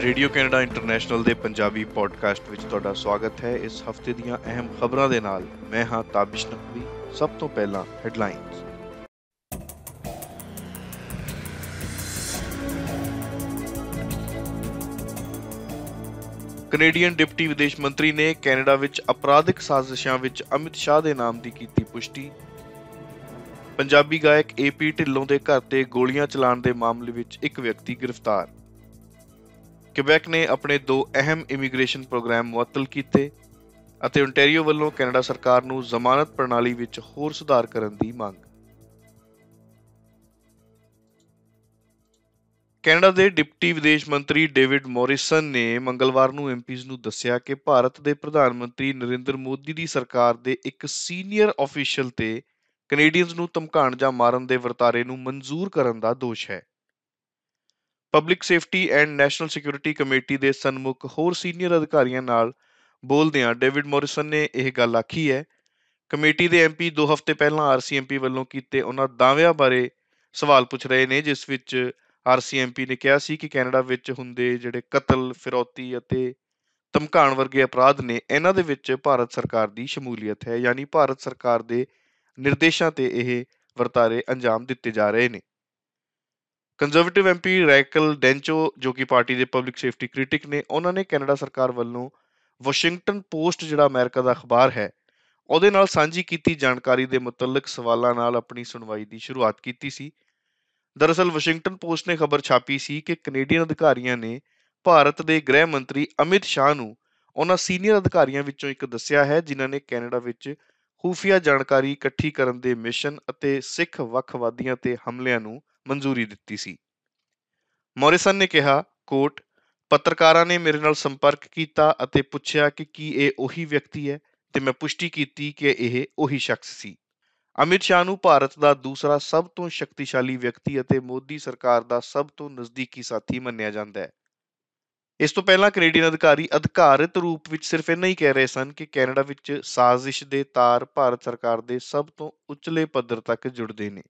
Radio Canada international ਦੇ Punjabi podcast ਵਿੱਚ ਤੁਹਾਡਾ ਸਵਾਗਤ ਹੈ। ਇਸ ਹਫਤੇ ਦੀਆਂ ਅਹਿਮ ਖਬਰਾਂ ਦੇ ਨਾਲ ਮੈਂ ਹਾਂ ਤਾਬਿਸ਼ ਨਕਵੀ। ਸਭ ਤੋਂ ਪਹਿਲਾਂ ਹੈਡਲਾਈਨਸ। ਕੈਨੇਡੀਅਨ ਡਿਪਟੀ ਵਿਦੇਸ਼ ਮੰਤਰੀ ਨੇ ਕੈਨੇਡਾ ਵਿੱਚ ਅਪਰਾਧਿਕ ਸਾਜ਼ਿਸ਼ਾਂ ਵਿੱਚ ਅਮਿਤ ਸ਼ਾਹ ਦੇ ਨਾਮ ਦੀ ਕੀਤੀ ਪੁਸ਼ਟੀ। ਪੰਜਾਬੀ ਗਾਇਕ AP ਢਿੱਲੋਂ ਦੇ ਘਰ ਤੇ ਗੋਲੀਆਂ ਚਲਾਉਣ ਦੇ ਮਾਮਲੇ ਵਿੱਚ ਇੱਕ ਵਿਅਕਤੀ ਗ੍ਰਿਫਤਾਰ। ਕਿਬੈਕ ਨੇ ਆਪਣੇ 2 ਅਹਿਮ ਇਮੀਗ੍ਰੇਸ਼ਨ ਪ੍ਰੋਗਰਾਮ ਮੁਅੱਤਲ ਕੀਤੇ ਅਤੇ ਓਨਟਾਰੀਓ ਵੱਲੋਂ ਕੈਨੇਡਾ ਸਰਕਾਰ ਨੂੰ ਜ਼ਮਾਨਤ ਪ੍ਰਣਾਲੀ ਵਿੱਚ ਹੋਰ ਸੁਧਾਰ ਕਰਨ ਦੀ ਮੰਗ। ਕੈਨੇਡਾ ਦੇ ਡਿਪਟੀ ਵਿਦੇਸ਼ ਮੰਤਰੀ ਡੇਵਿਡ ਮੋਰਿਸਨ ਨੇ ਮੰਗਲਵਾਰ ਨੂੰ ਐਮਪੀਜ਼ ਨੂੰ ਦੱਸਿਆ ਕਿ ਭਾਰਤ ਦੇ ਪ੍ਰਧਾਨ ਮੰਤਰੀ ਨਰਿੰਦਰ ਮੋਦੀ ਦੀ ਸਰਕਾਰ ਦੇ ਇੱਕ ਸੀਨੀਅਰ ਆਫੀਸ਼ੀਅਲ ਤੇ ਕੈਨੇਡੀਅਨਜ਼ ਨੂੰ ਧਮਕਾਉਣ ਜਾਂ ਮਾਰਨ ਦੇ ਵਰਤਾਰੇ ਨੂੰ ਮਨਜ਼ੂਰ ਕਰਨ ਦਾ ਦੋਸ਼ ਹੈ। Public safety and national security committee ਦੇ ਸਨਮੁਖ ਹੋਰ ਸੀਨੀਅਰ ਅਧਿਕਾਰੀਆਂ ਨਾਲ ਬੋਲਦਿਆਂ ਡੇਵਿਡ ਮੋਰਿਸਨ ਨੇ ਇਹ ਗੱਲ ਆਖੀ ਹੈ। ਕਮੇਟੀ ਦੇ ਐਮਪੀ 2 ਹਫ਼ਤੇ ਪਹਿਲਾਂ RCMP ਵੱਲੋਂ ਕੀਤੇ ਉਹਨਾਂ ਦਾਅਵਿਆਂ ਬਾਰੇ ਸਵਾਲ ਪੁੱਛ ਰਹੇ ਨੇ, ਜਿਸ ਵਿੱਚ RCMP ਨੇ ਕਿਹਾ ਸੀ ਕਿ ਕੈਨੇਡਾ ਵਿੱਚ ਹੁੰਦੇ ਜਿਹੜੇ ਕਤਲ, ਫਿਰੌਤੀ ਅਤੇ ਧਮਕਾਉਣ ਵਰਗੇ ਅਪਰਾਧ ਨੇ, ਇਹਨਾਂ ਦੇ ਵਿੱਚ ਭਾਰਤ ਸਰਕਾਰ ਦੀ ਸ਼ਮੂਲੀਅਤ ਹੈ, ਯਾਨੀ ਭਾਰਤ ਸਰਕਾਰ ਦੇ ਨਿਰਦੇਸ਼ਾਂ ਤੇ ਇਹ ਵਰਤਾਰੇ ਅੰਜਾਮ ਦਿੱਤੇ ਜਾ ਰਹੇ ਨੇ। ਕੰਜ਼ਰਵੇਟਿਵ MP ਰੈਕਲ ਡੈਂਚੋ, ਜੋ ਕਿ ਪਾਰਟੀ ਦੇ ਪਬਲਿਕ ਸੇਫਟੀ ਕ੍ਰਿਟਿਕ ਨੇ, ਉਹਨਾਂ ਨੇ ਕੈਨੇਡਾ ਸਰਕਾਰ ਵੱਲੋਂ ਵਾਸ਼ਿੰਗਟਨ ਪੋਸਟ ਜਿਹੜਾ ਅਮਰੀਕਾ ਦਾ ਅਖਬਾਰ ਹੈ ਉਹਦੇ ਨਾਲ ਸਾਂਝੀ ਕੀਤੀ ਜਾਣਕਾਰੀ ਦੇ ਮੁਤਲਕ ਸਵਾਲਾਂ ਨਾਲ ਆਪਣੀ ਸੁਣਵਾਈ ਦੀ ਸ਼ੁਰੂਆਤ ਕੀਤੀ ਸੀ। ਦਰਅਸਲ ਵਾਸ਼ਿੰਗਟਨ ਪੋਸਟ ਨੇ ਖਬਰ ਛਾਪੀ ਸੀ ਕਿ ਕੈਨੇਡੀਅਨ ਅਧਿਕਾਰੀਆਂ ਨੇ ਭਾਰਤ ਦੇ ਗ੍ਰਹਿ ਮੰਤਰੀ ਅਮਿਤ ਸ਼ਾਹ ਨੂੰ ਉਹਨਾਂ ਸੀਨੀਅਰ ਅਧਿਕਾਰੀਆਂ ਵਿੱਚੋਂ ਇੱਕ ਦੱਸਿਆ ਹੈ ਜਿਨ੍ਹਾਂ ਨੇ ਕੈਨੇਡਾ ਵਿੱਚ ਖੂਫੀਆ ਜਾਣਕਾਰੀ ਇਕੱਠੀ ਕਰਨ ਦੇ ਮਿਸ਼ਨ ਅਤੇ ਸਿੱਖ ਵੱਖਵਾਦੀਆਂ ਤੇ ਹਮਲਿਆਂ ਨੂੰ ਮਨਜ਼ੂਰੀ ਦਿੱਤੀ ਸੀ। ਮੋਰਿਸਨ ਨੇ ਕਿਹਾ, ਕੋਟ, ਪੱਤਰਕਾਰਾਂ ਨੇ ਮੇਰੇ ਨਾਲ ਸੰਪਰਕ ਕੀਤਾ ਅਤੇ ਪੁੱਛਿਆ ਕਿ ਕੀ ਇਹ ਉਹੀ ਵਿਅਕਤੀ ਹੈ ਤੇ ਮੈਂ ਪੁਸ਼ਟੀ ਕੀਤੀ ਕਿ ਇਹ ਉਹੀ ਸ਼ਖਸ ਸੀ। ਅਮਿਤ ਸ਼ਾਹ ਨੂੰ ਭਾਰਤ ਦਾ ਦੂਸਰਾ ਸਭ ਤੋਂ ਸ਼ਕਤੀਸ਼ਾਲੀ ਵਿਅਕਤੀ ਅਤੇ ਮੋਦੀ ਸਰਕਾਰ ਦਾ ਸਭ ਤੋਂ ਨਜ਼ਦੀਕੀ ਸਾਥੀ ਮੰਨਿਆ ਜਾਂਦਾ ਹੈ। ਇਸ ਤੋਂ ਪਹਿਲਾਂ ਕੈਨੇਡੀਅਨ ਅਧਿਕਾਰੀ ਅਧਿਕਾਰਤ ਰੂਪ ਵਿੱਚ ਸਿਰਫ ਇੰਨਾ ਹੀ ਕਹਿ ਰਹੇ ਸਨ ਕਿ ਕੈਨੇਡਾ ਵਿੱਚ ਸਾਜ਼ਿਸ਼ ਦੇ ਤਾਰ ਭਾਰਤ ਸਰਕਾਰ ਦੇ ਸਭ ਤੋਂ ਉੱਚਲੇ ਪੱਧਰ ਤੱਕ ਜੁੜਦੇ ਨੇ।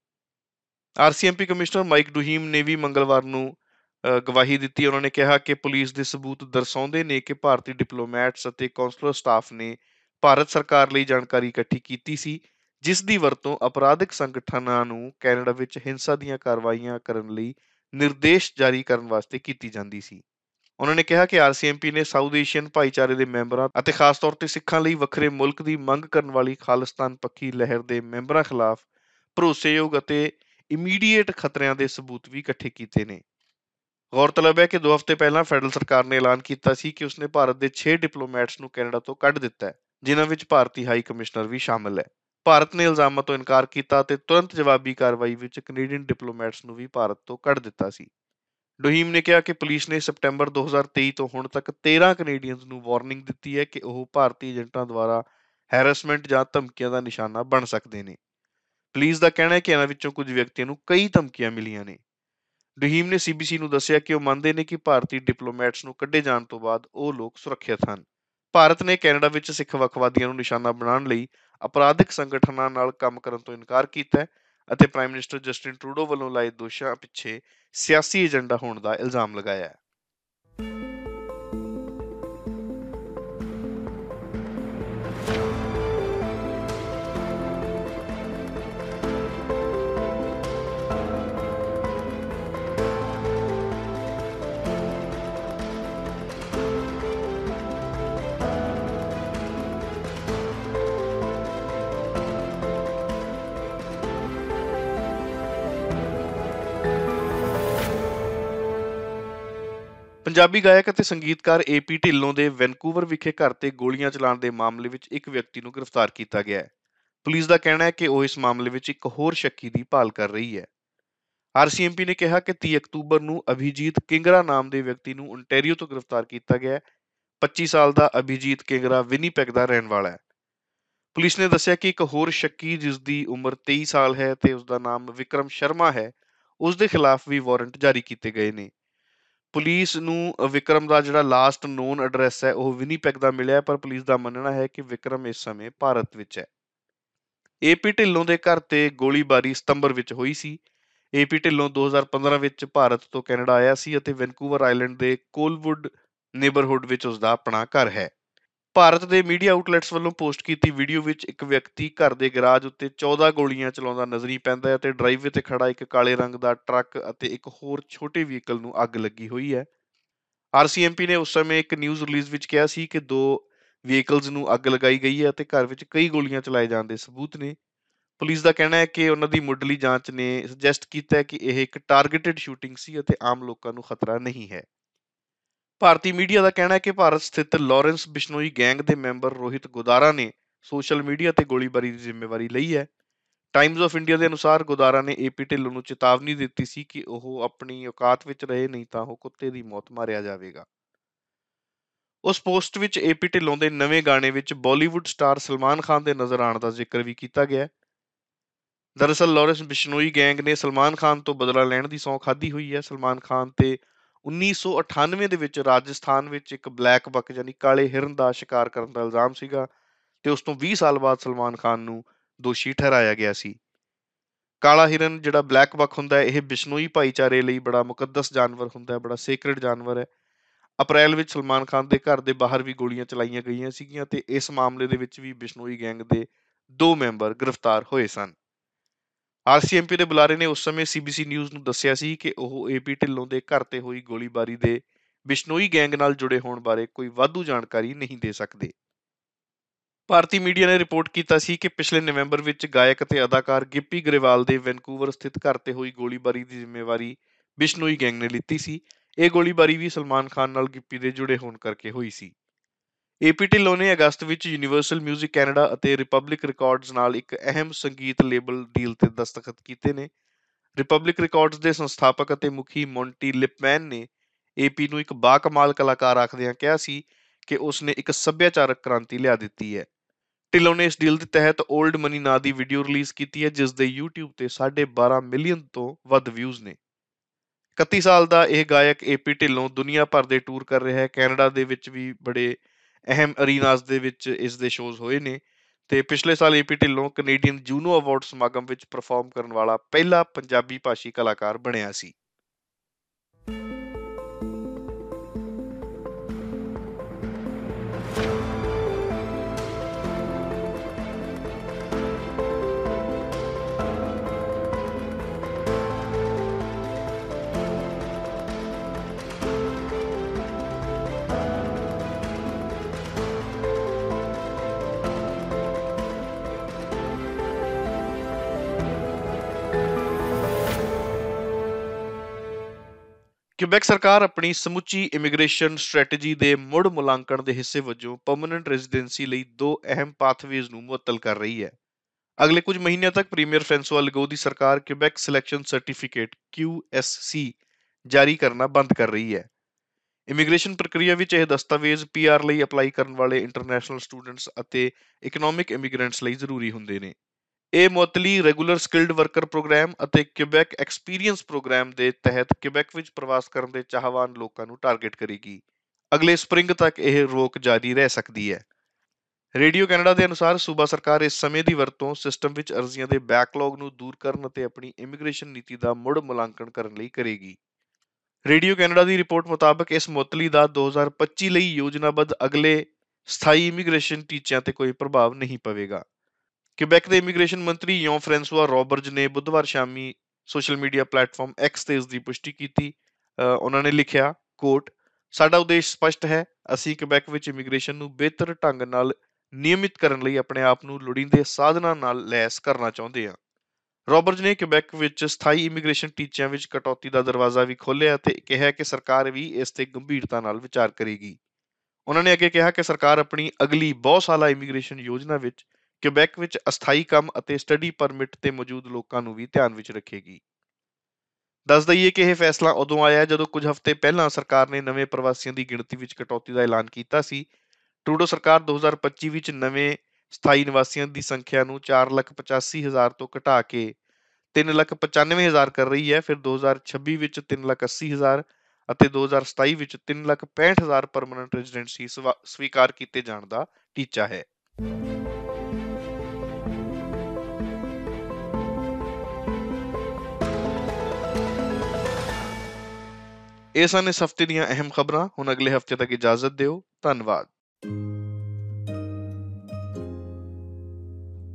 RCMP ਕਮਿਸ਼ਨਰ ਮਾਈਕ ਡੂਹੀਮ ਨੇ ਵੀ ਮੰਗਲਵਾਰ ਨੂੰ ਗਵਾਹੀ ਦਿੱਤੀ। ਉਹਨਾਂ ਨੇ ਕਿਹਾ ਕਿ ਪੁਲਿਸ ਦੇ ਸਬੂਤ ਦਰਸਾਉਂਦੇ ਨੇ ਕਿ ਭਾਰਤੀ ਡਿਪਲੋਮੈਟਸ ਅਤੇ ਕੌਂਸਲਰ ਸਟਾਫ ਨੇ ਭਾਰਤ ਸਰਕਾਰ ਲਈ ਜਾਣਕਾਰੀ ਇਕੱਠੀ ਕੀਤੀ ਸੀ, ਜਿਸ ਦੀ ਵਰਤੋਂ ਅਪਰਾਧਿਕ ਸੰਗਠਨਾਂ ਨੂੰ ਕੈਨੇਡਾ ਵਿੱਚ ਹਿੰਸਾ ਦੀਆਂ ਕਾਰਵਾਈਆਂ ਕਰਨ ਲਈ ਨਿਰਦੇਸ਼ ਜਾਰੀ ਕਰਨ ਵਾਸਤੇ ਕੀਤੀ ਜਾਂਦੀ ਸੀ। ਉਹਨਾਂ ਨੇ ਕਿਹਾ ਕਿ RCMP ਨੇ ਸਾਊਥ ਏਸ਼ੀਅਨ ਭਾਈਚਾਰੇ ਦੇ ਮੈਂਬਰਾਂ ਅਤੇ ਖਾਸ ਤੌਰ ਤੇ ਸਿੱਖਾਂ ਲਈ ਵੱਖਰੇ ਮੁਲਕ ਦੀ ਮੰਗ ਕਰਨ ਵਾਲੀ ਖਾਲਿਸਤਾਨ ਪੱਖੀ ਲਹਿਰ ਦੇ ਮੈਂਬਰਾਂ ਖਿਲਾਫ ਭਰੋਸੇਯੋਗ ਅਤੇ ਇਮੀਡੀਏਟ ਖਤਰਿਆਂ ਦੇ ਸਬੂਤ ਵੀ ਇਕੱਠੇ ਕੀਤੇ ਨੇ। ਗੌਰਤਲਬ ਹੈ ਕਿ 2 ਹਫ਼ਤੇ ਪਹਿਲਾਂ ਫੈਡਰਲ ਸਰਕਾਰ ਨੇ ਐਲਾਨ ਕੀਤਾ ਸੀ ਕਿ ਉਸਨੇ ਭਾਰਤ ਦੇ 6 ਡਿਪਲੋਮੈਟਸ ਨੂੰ ਕੈਨੇਡਾ ਤੋਂ ਕੱਢ ਦਿੱਤਾ ਹੈ, ਜਿਨ੍ਹਾਂ ਵਿੱਚ ਭਾਰਤੀ ਹਾਈ ਕਮਿਸ਼ਨਰ ਵੀ ਸ਼ਾਮਲ ਹੈ। ਭਾਰਤ ਨੇ ਇਲਜ਼ਾਮਾਂ ਤੋਂ ਇਨਕਾਰ ਕੀਤਾ ਅਤੇ ਤੁਰੰਤ ਜਵਾਬੀ ਕਾਰਵਾਈ ਵਿੱਚ ਕੈਨੇਡੀਅਨ ਡਿਪਲੋਮੈਟਸ ਨੂੰ ਵੀ ਭਾਰਤ ਤੋਂ ਕੱਢ ਦਿੱਤਾ ਸੀ। ਡੂਹੀਮ ਨੇ ਕਿਹਾ ਕਿ ਪੁਲਿਸ ਨੇ ਸਪਟੈਂਬਰ 2023 ਤੋਂ ਹੁਣ ਤੱਕ 13 ਕੈਨੇਡੀਅਨਜ਼ ਨੂੰ ਵਾਰਨਿੰਗ ਦਿੱਤੀ ਹੈ ਕਿ ਉਹ ਭਾਰਤੀ ਏਜੰਟਾਂ ਦੁਆਰਾ ਹੈਰੈਸਮੈਂਟ ਜਾਂ ਧਮਕੀਆਂ ਦਾ ਨਿਸ਼ਾਨਾ ਬਣ ਸਕਦੇ ਨੇ। ਪੁਲਿਸ ਦਾ ਕਹਿਣਾ ਹੈ ਕਿ ਇਹਨਾਂ ਵਿੱਚੋਂ ਕੁਝ ਵਿਅਕਤੀਆਂ ਨੂੰ ਕਈ ਧਮਕੀਆਂ ਮਿਲੀਆਂ ਨੇ। ਡੂਹੀਮ ਨੇ CBC ਨੂੰ ਦੱਸਿਆ ਕਿ ਉਹ ਮੰਨਦੇ ਨੇ ਕਿ ਭਾਰਤੀ ਡਿਪਲੋਮੈਟਸ ਨੂੰ ਕੱਢੇ ਜਾਣ ਤੋਂ ਬਾਅਦ ਉਹ ਲੋਕ ਸੁਰੱਖਿਅਤ ਹਨ। ਭਾਰਤ ਨੇ ਕੈਨੇਡਾ ਵਿੱਚ ਸਿੱਖ ਵੱਖਵਾਦੀਆਂ ਨੂੰ ਨਿਸ਼ਾਨਾ ਬਣਾਉਣ ਲਈ ਅਪਰਾਧਿਕ ਸੰਗਠਨਾਂ ਨਾਲ ਕੰਮ ਕਰਨ ਤੋਂ ਇਨਕਾਰ ਕੀਤਾ ਹੈ ਅਤੇ ਪ੍ਰਾਈਮ ਮਿਨਿਸਟਰ ਜਸਟਿਨ ਟਰੂਡੋ ਵੱਲੋਂ ਲਾਏ ਦੋਸ਼ਾਂ ਪਿੱਛੇ ਸਿਆਸੀ ਏਜੰਡਾ ਹੋਣ ਦਾ ਇਲਜ਼ਾਮ ਲਗਾਇਆ ਹੈ। ਪੰਜਾਬੀ ਗਾਇਕ ਅਤੇ ਸੰਗੀਤਕਾਰ AP ਢਿੱਲੋਂ ਦੇ ਵੈਨਕੂਵਰ ਵਿਖੇ ਘਰ ਤੇ ਗੋਲੀਆਂ ਚਲਾਉਣ ਦੇ ਮਾਮਲੇ ਵਿੱਚ ਇੱਕ ਵਿਅਕਤੀ ਨੂੰ ਗ੍ਰਿਫਤਾਰ ਕੀਤਾ ਗਿਆ ਹੈ। ਪੁਲਿਸ ਦਾ ਕਹਿਣਾ ਹੈ ਕਿ ਉਹ ਇਸ ਮਾਮਲੇ ਵਿੱਚ ਇੱਕ ਹੋਰ ਸ਼ੱਕੀ ਦੀ ਭਾਲ ਕਰ ਰਹੀ ਹੈ। RCMP ਨੇ ਕਿਹਾ ਕਿ 30 ਅਕਤੂਬਰ ਨੂੰ ਅਭਿਜੀਤ ਕਿੰਗਰਾ ਨਾਮ ਦੇ ਵਿਅਕਤੀ ਨੂੰ ਓਨਟਾਰੀਓ ਤੋਂ ਗ੍ਰਿਫਤਾਰ ਕੀਤਾ ਗਿਆ ਹੈ। 25 ਸਾਲ ਦਾ ਅਭਿਜੀਤ ਕਿੰਗਰਾ ਵਿਨੀਪੈਗ ਦਾ ਰਹਿਣ ਵਾਲਾ ਹੈ। ਪੁਲਿਸ ਨੇ ਦੱਸਿਆ ਕਿ ਇੱਕ ਹੋਰ ਸ਼ੱਕੀ, ਜਿਸ ਦੀ ਉਮਰ 23 ਸਾਲ ਹੈ ਤੇ ਉਸਦਾ ਨਾਮ ਵਿਕਰਮ ਸ਼ਰਮਾ ਹੈ, ਉਸ ਦੇ ਖਿਲਾਫ ਵੀ ਵਾਰੰਟ ਜਾਰੀ ਕੀਤੇ ਗਏ ਨੇ। ਪੁਲਿਸ ਨੂੰ ਵਿਕਰਮ ਦਾ ਜਿਹੜਾ ਲਾਸਟ ਨੋਨ ਐਡਰੈਸ ਹੈ ਉਹ ਵਿਨੀਪੈਗ ਦਾ ਮਿਲਿਆ, ਪਰ ਪੁਲਿਸ ਦਾ ਮੰਨਣਾ ਹੈ ਕਿ ਵਿਕਰਮ ਇਸ ਸਮੇਂ ਭਾਰਤ ਵਿੱਚ ਹੈ। AP ਢਿੱਲੋਂ ਦੇ ਘਰ ਤੇ ਗੋਲੀਬਾਰੀ ਸਤੰਬਰ ਵਿੱਚ ਹੋਈ ਸੀ। ਏਪੀ ਢਿੱਲੋਂ 2015 ਵਿੱਚ ਭਾਰਤ ਤੋਂ ਕੈਨੇਡਾ ਆਇਆ ਸੀ ਅਤੇ ਵੈਨਕੂਵਰ ਆਈਲੈਂਡ ਦੇ ਕੋਲਵੁੱਡ ਨੇਬਰਹੁੱਡ ਵਿੱਚ ਉਸਦਾ ਆਪਣਾ ਘਰ ਹੈ। ਭਾਰਤ ਦੇ ਮੀਡੀਆ ਆਊਟਲੈਟਸ ਵੱਲੋਂ ਪੋਸਟ ਕੀਤੀ ਵੀਡੀਓ ਵਿੱਚ ਇੱਕ ਵਿਅਕਤੀ ਘਰ ਦੇ ਗਰਾਜ ਉੱਤੇ 14 ਗੋਲੀਆਂ ਚਲਾਉਂਦਾ ਨਜ਼ਰੀ ਪੈਂਦਾ ਹੈ ਅਤੇ ਡਰਾਈਵੇ ਤੇ ਖੜਾ ਇੱਕ ਕਾਲੇ ਰੰਗ ਦਾ ਟਰੱਕ ਅਤੇ ਇੱਕ ਹੋਰ ਛੋਟੇ ਵਹੀਕਲ ਨੂੰ ਅੱਗ ਲੱਗੀ ਹੋਈ ਹੈ। ਆਰਸੀਐਮਪੀ ਨੇ ਉਸ ਸਮੇਂ ਇੱਕ ਨਿਊਜ਼ ਰਿਲੀਜ਼ ਵਿੱਚ ਕਿਹਾ ਸੀ ਕਿ 2 ਵਹੀਕਲਸ ਨੂੰ ਅੱਗ ਲਗਾਈ ਗਈ ਹੈ ਅਤੇ ਘਰ ਵਿੱਚ ਕਈ ਗੋਲੀਆਂ ਚਲਾਏ ਜਾਣ ਦੇ ਸਬੂਤ ਨੇ। ਪੁਲਿਸ ਦਾ ਕਹਿਣਾ ਹੈ ਕਿ ਉਹਨਾਂ ਦੀ ਮੁੱਢਲੀ ਜਾਂਚ ਨੇ ਸੁਜੈਸਟ ਕੀਤਾ ਹੈ ਕਿ ਇਹ ਇੱਕ ਟਾਰਗੇਟਡ ਸ਼ੂਟਿੰਗ ਸੀ ਅਤੇ ਆਮ ਲੋਕਾਂ ਨੂੰ ਖਤਰਾ ਨਹੀਂ ਹੈ। ਭਾਰਤੀ ਮੀਡੀਆ ਦਾ ਕਹਿਣਾ ਹੈ ਕਿ ਭਾਰਤ ਸਥਿਤ ਲਾਰੈਂਸ ਬਿਸ਼ਨੋਈ ਗੈਂਗ ਦੇ ਮੈਂਬਰ ਰੋਹਿਤ ਗੋਦਾਰਾ ਨੇ ਸੋਸ਼ਲ ਮੀਡੀਆ ਤੇ ਗੋਲੀਬਾਰੀ ਦੀ ਜ਼ਿੰਮੇਵਾਰੀ ਲਈ ਹੈ। ਟਾਈਮਜ਼ ਆਫ ਇੰਡੀਆ ਦੇ ਅਨੁਸਾਰ ਗੋਦਾਰਾ ਨੇ ਏਪੀ ਢਿੱਲੋਂ ਨੂੰ ਚੇਤਾਵਨੀ ਦਿੱਤੀ ਸੀ ਕਿ ਉਹ ਆਪਣੀ ਔਕਾਤ ਵਿੱਚ ਰਹੇ, ਨਹੀਂ ਤਾਂ ਉਹ ਕੁੱਤੇ ਦੀ ਮੌਤ ਮਾਰਿਆ ਜਾਵੇਗਾ। ਉਸ ਪੋਸਟ ਵਿੱਚ ਏਪੀ ਢਿੱਲੋਂ ਦੇ ਨਵੇਂ ਗਾਣੇ ਵਿੱਚ ਬਾਲੀਵੁੱਡ ਸਟਾਰ ਸਲਮਾਨ ਖਾਨ ਦੇ ਨਜ਼ਰ ਆਉਣ ਦਾ ਜ਼ਿਕਰ ਵੀ ਕੀਤਾ ਗਿਆ। ਦਰਅਸਲ ਲਾਰੈਂਸ ਬਿਸ਼ਨੋਈ ਗੈਂਗ ਨੇ ਸਲਮਾਨ ਖਾਨ ਤੋਂ ਬਦਲਾ ਲੈਣ ਦੀ ਸਹੁੰ ਖਾਧੀ ਹੋਈ ਹੈ। ਸਲਮਾਨ ਖਾਨ ਤੇ 1998 ਦੇ ਵਿੱਚ ਰਾਜਸਥਾਨ ਵਿੱਚ ਇੱਕ ਬਲੈਕ ਬਕ ਯਾਨੀ ਕਾਲੇ ਹਿਰਨ ਦਾ ਸ਼ਿਕਾਰ ਕਰਨ ਦਾ ਇਲਜ਼ਾਮ ਸੀਗਾ ਤੇ ਉਸ ਤੋਂ 20 ਸਾਲ ਬਾਅਦ ਸਲਮਾਨ ਖਾਨ ਨੂੰ ਦੋਸ਼ੀ ਠਹਿਰਾਇਆ ਗਿਆ ਸੀ। ਕਾਲਾ ਹਿਰਨ ਜਿਹੜਾ ਬਲੈਕ ਬਕ ਹੁੰਦਾ ਹੈ, ਇਹ ਬਿਸ਼ਨੋਈ ਭਾਈਚਾਰੇ ਲਈ ਬੜਾ ਮੁਕੱਦਸ ਜਾਨਵਰ ਹੁੰਦਾ ਹੈ, ਬੜਾ ਸੇਕਰਡ ਜਾਨਵਰ ਹੈ। ਅਪ੍ਰੈਲ ਵਿੱਚ ਸਲਮਾਨ ਖਾਨ ਦੇ ਘਰ ਦੇ ਬਾਹਰ ਵੀ ਗੋਲੀਆਂ ਚਲਾਈਆਂ ਗਈਆਂ ਸੀਗੀਆਂ ਤੇ ਇਸ ਮਾਮਲੇ ਦੇ ਵਿੱਚ ਵੀ ਬਿਸ਼ਨੋਈ ਗੈਂਗ ਦੇ 2 ਮੈਂਬਰ ਗ੍ਰਿਫਤਾਰ ਹੋਏ ਸਨ। ਆਰਸੀਐਮਪੀ ਦੇ ਬੁਲਾਰੇ ਨੇ ਉਸ ਸਮੇਂ ਸੀਬੀਸੀ ਨਿਊਜ਼ ਨੂੰ ਦੱਸਿਆ ਸੀ ਕਿ ਉਹ ਏਪੀ ਢਿੱਲੋਂ ਦੇ ਘਰ ਤੇ ਹੋਈ ਗੋਲੀਬਾਰੀ ਦੇ ਬਿਸ਼ਨੋਈ ਗੈਂਗ ਨਾਲ ਜੁੜੇ ਹੋਣ ਬਾਰੇ ਕੋਈ ਵਾਧੂ ਜਾਣਕਾਰੀ ਨਹੀਂ ਦੇ ਸਕਦੇ। ਭਾਰਤੀ ਮੀਡੀਆ ਨੇ ਰਿਪੋਰਟ ਕੀਤਾ ਸੀ ਕਿ ਪਿਛਲੇ ਨਵੰਬਰ ਵਿੱਚ ਗਾਇਕ ਅਤੇ ਅਦਾਕਾਰ ਗਿੱਪੀ ਗਰੇਵਾਲ ਦੇ ਵੈਨਕੂਵਰ ਸਥਿਤ ਘਰ ਤੇ ਹੋਈ ਗੋਲੀਬਾਰੀ ਦੀ ਜ਼ਿੰਮੇਵਾਰੀ ਬਿਸ਼ਨੋਈ ਗੈਂਗ ਨੇ ਲਿੱਤੀ ਸੀ। ਇਹ ਗੋਲੀਬਾਰੀ ਵੀ ਸਲਮਾਨ ਖਾਨ ਨਾਲ ਗਿੱਪੀ ਦੇ ਜੁੜੇ ਹੋਣ ਕਰਕੇ ਹੋਈ ਸੀ। ਏਪੀ ਢਿੱਲੋਂ ਨੇ ਅਗਸਤ ਵਿੱਚ ਯੂਨੀਵਰਸਲ ਮਿਊਜ਼ਿਕ ਕੈਨੇਡਾ ਅਤੇ ਰਿਪਬਲਿਕ ਰਿਕਾਰਡਜ਼ ਨਾਲ ਇੱਕ ਅਹਿਮ ਸੰਗੀਤ ਲੇਬਲ ਡੀਲ ਤੇ ਦਸਤਖਤ ਕੀਤੇ ਨੇ। ਰਿਪਬਲਿਕ ਰਿਕਾਰਡਜ਼ ਦੇ ਸੰਸਥਾਪਕ ਅਤੇ ਮੁਖੀ ਮੌਂਟੀ ਲਿਪਮੈਨ ਨੇ ਏਪੀ ਨੂੰ ਇੱਕ ਬਾਕਮਾਲ ਕਲਾਕਾਰ ਆਖਦਿਆਂ ਕਿਹਾ ਸੀ ਕਿ ਉਸਨੇ ਇੱਕ ਸੱਭਿਆਚਾਰਕ ਕ੍ਰਾਂਤੀ ਲਿਆ ਦਿੱਤੀ ਹੈ। ਢਿੱਲੋਂ ਨੇ ਇਸ ਡੀਲ ਦੇ ਤਹਿਤ ਓਲਡ ਮਨੀ ਨਾਂ ਦੀ ਵੀਡੀਓ ਰਿਲੀਜ਼ ਕੀਤੀ ਹੈ, ਜਿਸ ਦੇ YouTube ਤੇ 12.5 ਮਿਲੀਅਨ ਤੋਂ ਵੱਧ ਵਿਊਜ਼ ਨੇ। 31 ਸਾਲ ਦਾ ਇਹ ਗਾਇਕ ਏਪੀ ਢਿੱਲੋਂ ਦੁਨੀਆ ਭਰ ਦੇ ਟੂਰ ਕਰ ਰਿਹਾ ਹੈ। ਕੈਨੇਡਾ ਦੇ ਵਿੱਚ ਵੀ ਬੜੇ ਅਹਿਮ ਅਰੀਨਾਜ਼ ਦੇ ਵਿੱਚ ਇਸ ਦੇ ਸ਼ੋਜ਼ ਹੋਏ ਨੇ ਤੇ ਪਿਛਲੇ ਸਾਲ AP Dhillon Canadian Juno award ਸਮਾਗਮ ਵਿੱਚ ਪਰਫਾਰਮ ਕਰਨ ਵਾਲਾ ਪਹਿਲਾ ਪੰਜਾਬੀ ਭਾਸ਼ੀ ਕਲਾਕਾਰ ਬਣਿਆ ਸੀ। ਕਿਊਬੈਕ ਸਰਕਾਰ ਆਪਣੀ ਸਮੁੱਚੀ ਇਮੀਗ੍ਰੇਸ਼ਨ ਸਟ੍ਰੈਟਜੀ ਦੇ ਮੁੜ ਮੁਲਾਂਕਣ ਦੇ ਹਿੱਸੇ ਵਜੋਂ ਪਰਮਨੈਂਟ ਰੈਜ਼ੀਡੈਂਸੀ ਲਈ 2 ਅਹਿਮ ਪਾਥਵੇਜ਼ ਨੂੰ ਮੁਅੱਤਲ ਕਰ ਰਹੀ ਹੈ। ਅਗਲੇ ਕੁਝ ਮਹੀਨਿਆਂ ਤੱਕ ਪ੍ਰੀਮੀਅਰ ਫ੍ਰਾਂਸੋਆ ਲੈਗਾਊ ਦੀ ਸਰਕਾਰ ਕਿਊਬੈਕ ਸਿਲੈਕਸ਼ਨ ਸਰਟੀਫਿਕੇਟ QSC ਜਾਰੀ ਕਰਨਾ ਬੰਦ ਕਰ ਰਹੀ ਹੈ। ਇਮੀਗ੍ਰੇਸ਼ਨ ਪ੍ਰਕਿਰਿਆ ਵਿੱਚ ਇਹ ਦਸਤਾਵੇਜ਼ ਪੀਆਰ ਲਈ ਅਪਲਾਈ ਕਰਨ ਵਾਲੇ ਇੰਟਰਨੈਸ਼ਨਲ ਸਟੂਡੈਂਟਸ ਅਤੇ ਇਕਨੋਮਿਕ ਇਮੀਗ੍ਰੈਂਟਸ ਲਈ ਜ਼ਰੂਰੀ ਹੁੰਦੇ ਨੇ। ਇਹ ਮੁਅੱਤਲੀ ਰੈਗੂਲਰ ਸਕਿਲਡ ਵਰਕਰ ਪ੍ਰੋਗਰਾਮ ਅਤੇ ਕਿਊਬੈਕ ਐਕਸਪੀਰੀਅੰਸ ਪ੍ਰੋਗਰਾਮ ਦੇ ਤਹਿਤ ਕਿਊਬੈਕ ਵਿੱਚ ਪ੍ਰਵਾਸ ਕਰਨ ਦੇ ਚਾਹਵਾਨ ਲੋਕਾਂ ਨੂੰ ਟਾਰਗੇਟ ਕਰੇਗੀ। ਅਗਲੇ ਸਪ੍ਰਿੰਗ ਤੱਕ ਇਹ ਰੋਕ ਜਾਰੀ ਰਹਿ ਸਕਦੀ ਹੈ। ਰੇਡੀਓ ਕੈਨੇਡਾ ਦੇ ਅਨੁਸਾਰ ਸੂਬਾ ਸਰਕਾਰ ਇਸ ਸਮੇਂ ਦੀ ਵਰਤੋਂ ਸਿਸਟਮ ਵਿੱਚ ਅਰਜ਼ੀਆਂ ਦੇ ਬੈਕਲੌਗ ਨੂੰ ਦੂਰ ਕਰਨ ਅਤੇ ਆਪਣੀ ਇਮੀਗ੍ਰੇਸ਼ਨ ਨੀਤੀ ਦਾ ਮੁੜ ਮੁਲਾਂਕਣ ਕਰਨ ਲਈ ਕਰੇਗੀ। ਰੇਡੀਓ ਕੈਨੇਡਾ ਦੀ ਰਿਪੋਰਟ ਮੁਤਾਬਕ ਇਸ ਮੁਅੱਤਲੀ ਦਾ 2025 ਲਈ ਯੋਜਨਾਬੱਧ ਅਗਲੇ ਸਥਾਈ ਇਮੀਗ੍ਰੇਸ਼ਨ ਟੀਚਿਆਂ ਤੇ ਕੋਈ ਪ੍ਰਭਾਵ ਨਹੀਂ ਪਵੇਗਾ। ਕਿਊਬੈਕ ਦੇ ਇਮੀਗ੍ਰੇਸ਼ਨ ਮੰਤਰੀ ਯੋਂ ਫ੍ਰਾਂਸੋਆ ਰੌਬਰਜ ਨੇ ਬੁੱਧਵਾਰ ਸ਼ਾਮੀ ਸੋਸ਼ਲ ਮੀਡੀਆ ਪਲੇਟਫਾਰਮ ਐਕਸ ਤੇ ਇਸ ਦੀ ਪੁਸ਼ਟੀ ਕੀਤੀ। ਉਹਨਾਂ ਨੇ ਲਿਖਿਆ, ਕੋਟ, ਸਾਡਾ ਉਦੇਸ਼ ਸਪਸ਼ਟ ਹੈ, ਅਸੀਂ ਕਿਊਬੈਕ ਵਿੱਚ ਇਮੀਗ੍ਰੇਸ਼ਨ ਨੂੰ ਬਿਹਤਰ ਢੰਗ ਨਾਲ ਨਿਯਮਿਤ ਕਰਨ ਲਈ ਆਪਣੇ ਆਪ ਨੂੰ ਲੋੜੀਂਦੇ ਸਾਧਨਾਂ ਨਾਲ ਲੈਸ ਕਰਨਾ ਚਾਹੁੰਦੇ ਹਾਂ। ਰੌਬਰਜ ਨੇ ਕਿਊਬੈਕ ਵਿੱਚ ਸਥਾਈ ਇਮੀਗ੍ਰੇਸ਼ਨ ਟੀਚਿਆਂ ਵਿੱਚ ਕਟੌਤੀ ਦਾ ਦਰਵਾਜ਼ਾ ਵੀ ਖੋਲ੍ਹਿਆ ਅਤੇ ਕਿਹਾ ਕਿ ਸਰਕਾਰ ਵੀ ਇਸ ਤੇ ਗੰਭੀਰਤਾ ਨਾਲ ਵਿਚਾਰ ਕਰੇਗੀ। ਉਹਨਾਂ ਨੇ ਅੱਗੇ ਕਿਹਾ ਕਿ ਸਰਕਾਰ ਆਪਣੀ ਅਗਲੀ ਬਹੁ ਸਾਲਾ ਇਮੀਗ੍ਰੇਸ਼ਨ ਯੋਜਨਾ ਵਿੱਚ ਕਿਊਬੈਕ ਵਿੱਚ ਅਸਥਾਈ ਕੰਮ ਅਤੇ ਸਟੱਡੀ ਪਰਮਿਟ ਤੇ ਮੌਜੂਦ ਲੋਕਾਂ ਨੂੰ ਵੀ ਧਿਆਨ ਵਿੱਚ ਰੱਖੇਗੀ। ਦੱਸ ਦਈਏ ਕਿ ਇਹ ਫੈਸਲਾ ਉਦੋਂ ਆਇਆ ਜਦੋਂ ਕੁਝ ਹਫ਼ਤੇ ਪਹਿਲਾਂ ਸਰਕਾਰ ਨੇ ਨਵੇਂ ਪ੍ਰਵਾਸੀਆਂ ਦੀ ਗਿਣਤੀ ਵਿੱਚ ਕਟੌਤੀ ਦਾ ਐਲਾਨ ਕੀਤਾ ਸੀ। ਟਰੂਡੋ ਸਰਕਾਰ 2025 ਵਿੱਚ ਨਵੇਂ ਸਥਾਈ ਨਿਵਾਸੀਆਂ ਦੀ ਸੰਖਿਆ ਨੂੰ 4,85,000 ਤੋਂ ਘਟਾ ਕੇ 3,95,000 ਕਰ ਰਹੀ ਹੈ। ਫਿਰ 2026 ਵਿੱਚ 3,80,000 ਅਤੇ 2027 ਵਿੱਚ 3,65,000 ਪਰਮਨੈਂਟ ਰੈਜ਼ੀਡੈਂਸੀ ਸਵੀਕਾਰ ਕੀਤੇ ਜਾਣ ਦਾ ਟੀਚਾ ਹੈ। ਇਹ ਸਨ ਇਸ ਹਫ਼ਤੇ ਦੀਆਂ ਅਹਿਮ ਖਬਰਾਂ। ਹੁਣ ਅਗਲੇ ਹਫ਼ਤੇ ਤੱਕ ਇਜਾਜ਼ਤ ਦਿਓ। ਧੰਨਵਾਦ।